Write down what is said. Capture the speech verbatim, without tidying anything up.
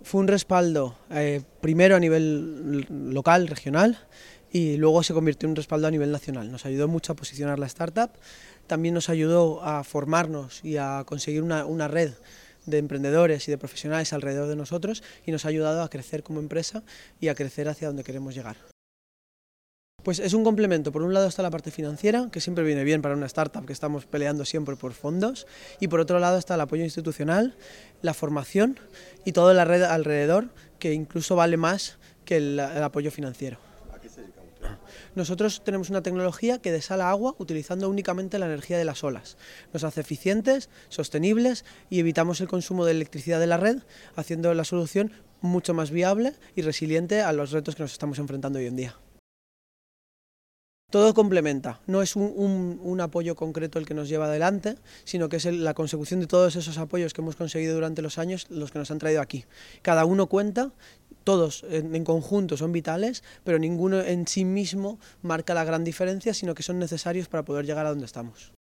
Fue un respaldo eh, primero a nivel local, regional, y luego se convirtió en un respaldo a nivel nacional. Nos ayudó mucho a posicionar la startup, también nos ayudó a formarnos y a conseguir una, una red de emprendedores y de profesionales alrededor de nosotros, y nos ha ayudado a crecer como empresa y a crecer hacia donde queremos llegar. Pues es un complemento. Por un lado está la parte financiera, que siempre viene bien para una startup, que estamos peleando siempre por fondos, y por otro lado está el apoyo institucional, la formación y toda la red alrededor, que incluso vale más que el, el apoyo financiero. ¿A qué se dedica usted? Nosotros tenemos una tecnología que desala agua utilizando únicamente la energía de las olas. Nos hace eficientes, sostenibles y evitamos el consumo de electricidad de la red, haciendo la solución mucho más viable y resiliente a los retos que nos estamos enfrentando hoy en día. Todo complementa, no es un, un, un apoyo concreto el que nos lleva adelante, sino que es el, la consecución de todos esos apoyos que hemos conseguido durante los años los que nos han traído aquí. Cada uno cuenta, todos en, en conjunto son vitales, pero ninguno en sí mismo marca la gran diferencia, sino que son necesarios para poder llegar a donde estamos.